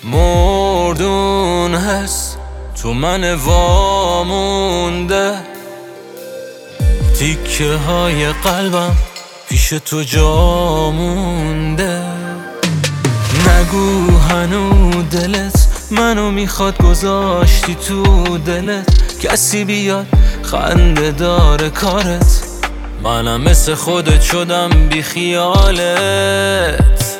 مردون هست تو من وامونده، تیکه های قلبم پیش تو جا مونده. نگو هنو دلت منو میخواد، گذاشتی تو دلت کسی بیاد خنده داره کارت، منم مثل خودت شدم بی خیالت.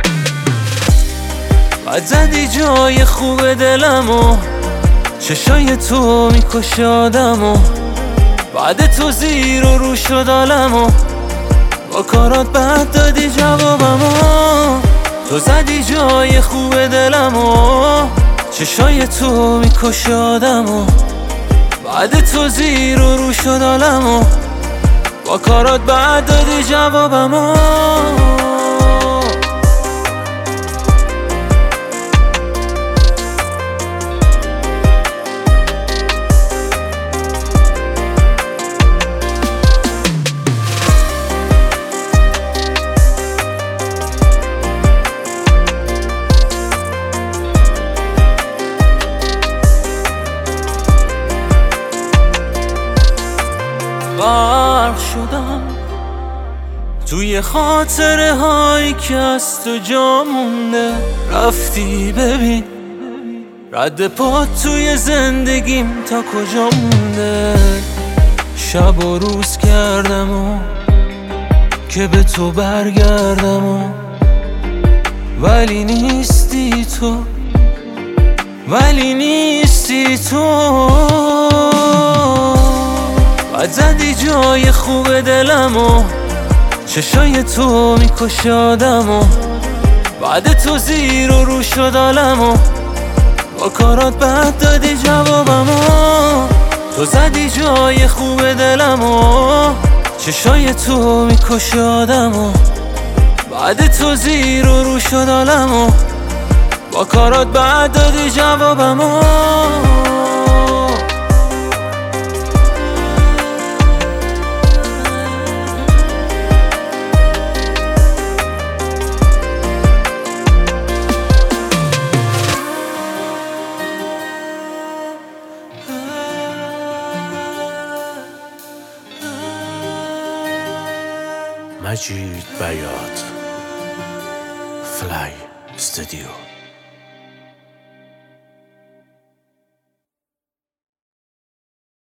بعد زدی جای خوب دلمو، چشای تو میکشه آدمو، بعد تو زیر و رو شد عالمو، با کارات بد دادی جوابمو. تو زدی جای خوب دلمو، چشای تو میکشه آدمو، بعد تو زیر و رو شد عالمو، با کارات بد دادی جوابمو. غرق شدم توی خاطره هایی که از تو جا مونده، رفتی ببین رد پات توی زندگیم تا کجا مونده. شب و روز کردم و که به تو برگردم و ولی نیستی تو، ولی نیستی تو. بعد زدی جای خوب دلمو، چشای تو میکشه آدمو، بعد تو زیر و رو شد عالمو، با کارات بد دادی جوابمو. تو زدی جای خوب دلمو، چشای تو میکشه آدمو، بعد تو زیر و رو شد عالمو، با کارات بد دادی جوابمو. مجید بیات فلای استودیو.